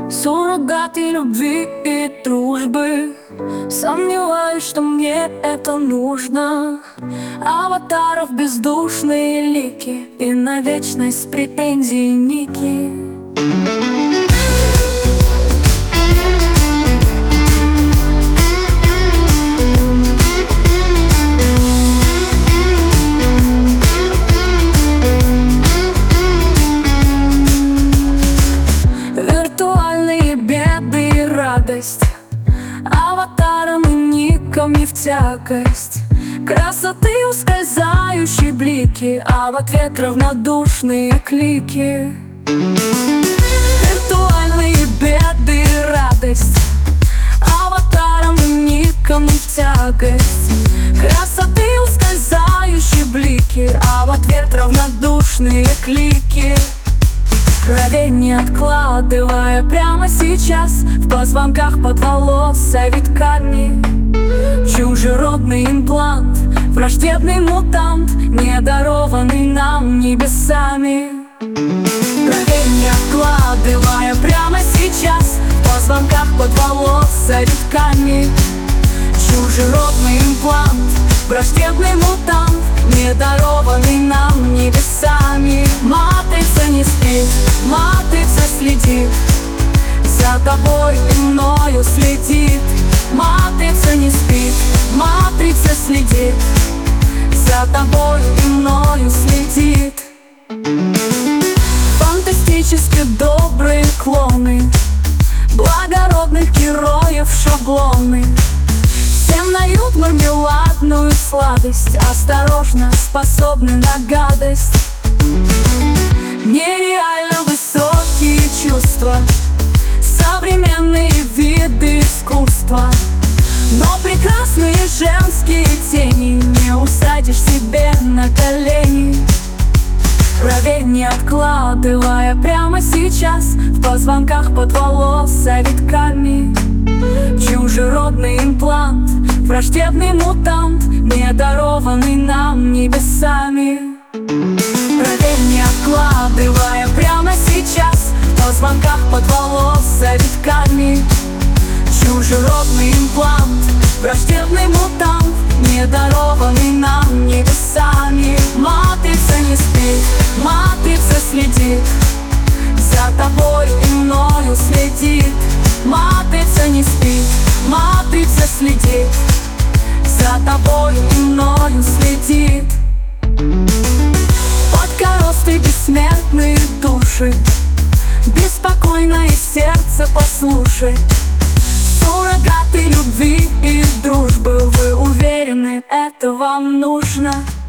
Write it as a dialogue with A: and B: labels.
A: Суррогаты любви и дружбы. Сомневаюсь, что мне это нужно. Аватаров бездушные лики и на вечность претензии ники. Виртуальные беды и радость, аватарам и ником не в тягость. Красоты ускользающие блики, а в ответ равнодушные клики. Виртуальные беды и радость, аватарам и ником не в тягость. Красоты ускользающие блики, а в ответ равнодушные клики. Крови не откладывая прямо сейчас, в позвонках под волоса витками. Чужеродный имплант, враждебный мутант, недарованный нам небесами. Крови не откладывая прямо сейчас, в позвонках под волоса витками. Чужеродный имплант, враждебный мутант, недарованный нам небесами. Матрица не спит, матрица следит, за тобой и мною следит. Матрица не спит, матрица следит, за тобой и мною следит. Фантастически добрые клоны, благородных героев шаблоны. Всем нальют мармеладную сладость, осторожно, способны на гадость. Нереально высокие чувства, современные виды искусства. Но прекрасные женские тени не усадишь себе на колени. Крови не откладывая прямо сейчас, в позвонках под волоса витками. Чужеродный имплант, враждебный мутант, недарованный нам небесами. Крови не откладывая прямо сейчас, в позвонках под волоса витками. Чужеродный имплант, враждебный мутант, недарованный нам небесами. Матрица не спит, матрица следит, за тобой и мною следит. Матрица не спит, матрица следит, за тобой и мною следит. Подкоросты бессмертные души, беспокойное сердце послушай. Суррогаты любви и дружбы, вы уверены, это вам нужно?